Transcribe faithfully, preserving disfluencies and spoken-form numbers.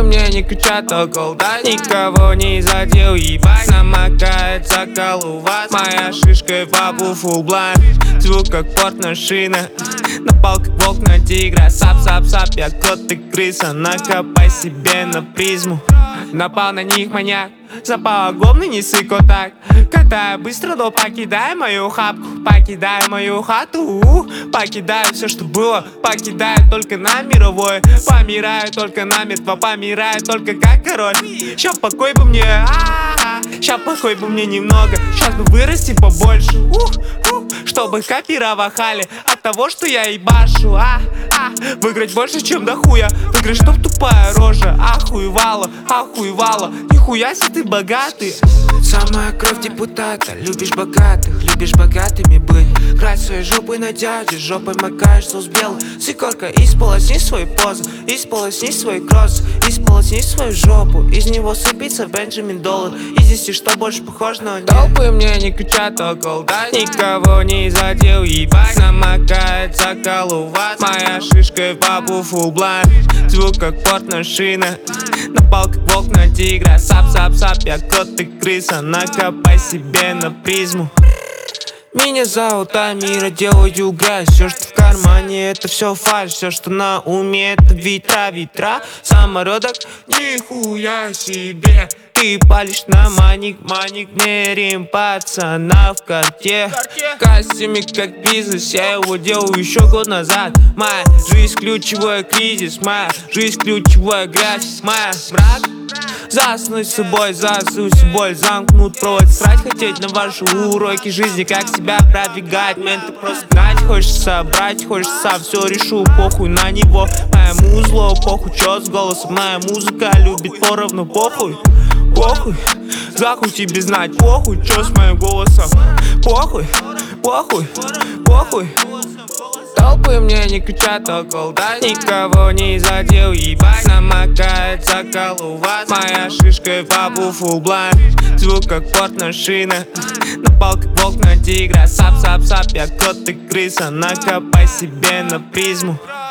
мне не кричат около, да никого не задел, ебать. Намокает закал у вас, моя шишка в бабу full blind. Звук как порт-машина, напал как волк на тигра. Сап-сап-сап, я кот, ты крыса, накопай себе на призму. Напал на них маньяк, запал огромный, не сыко так. Катаю быстро, но покидай мою хапку, покидай мою хату, у-у. Покидаю все, что было, покидаю только на мировое. Помираю только намертво, помираю только как король. Ща покой бы мне, а-а-а. Ща покой бы мне немного, щас бы вырасти побольше, ух, ух. Чтобы копировахали от того, что я ебашу, а, а. Выиграть больше, чем до хуя, выиграть, чтоб тупая рожа охуевала, охуевала. Нихуя себе ты богатый. Самая кровь депутата, любишь богатых, любишь богатыми быть. Крать своей жопой на дяде, жопой макаешь соус белый. Сикорка, исполосни свои позы, исполосни свои кроссы, исполосни свою жопу. Из него сыпется Бенджамин Доллар, и здесь и что больше похож на нет. Толпы мне не кричат около, да никого не задел, ебать. Намокает закал у вас, моя шишка в бабу full blind. Звук как порт-машина, напал как волк на тигра. Сап-сап-сап, я кот, ты крыса, накопай себе на призму. Меня зовут Амира, делаю грязь. Все, что в кармане, это все фальшь. Все, что на уме, это ветра, ветра. Самородок, нихуя себе. Ты палишь на маник, маник, мерим пацана в карте. В костюме как бизнес, я его делаю еще год назад. Моя жизнь ключевой кризис, моя жизнь ключевая грязь. Моя брат, заснуть с собой, засуть боль, замкнут провод. Срать хотеть на ваши уроки жизни, как себя продвигать. Менты просто гнать, хочешь собрать, хочешь сам все решу, похуй на него. Моему зло, похуй, чё с голосом, моя музыка любит поровну, похуй. Похуй, захуй тебе знать, похуй, чё с моим голосом. Похуй, похуй, похуй. Толпы мне не кричат около, да никого не задел, ебать. Намокает закал у вас, моя шишка в бабу full blind. Звук как порт-машина, напал как волк на тигра. Сап-сап-сап, я кот, ты крыса, накопай себе на призму.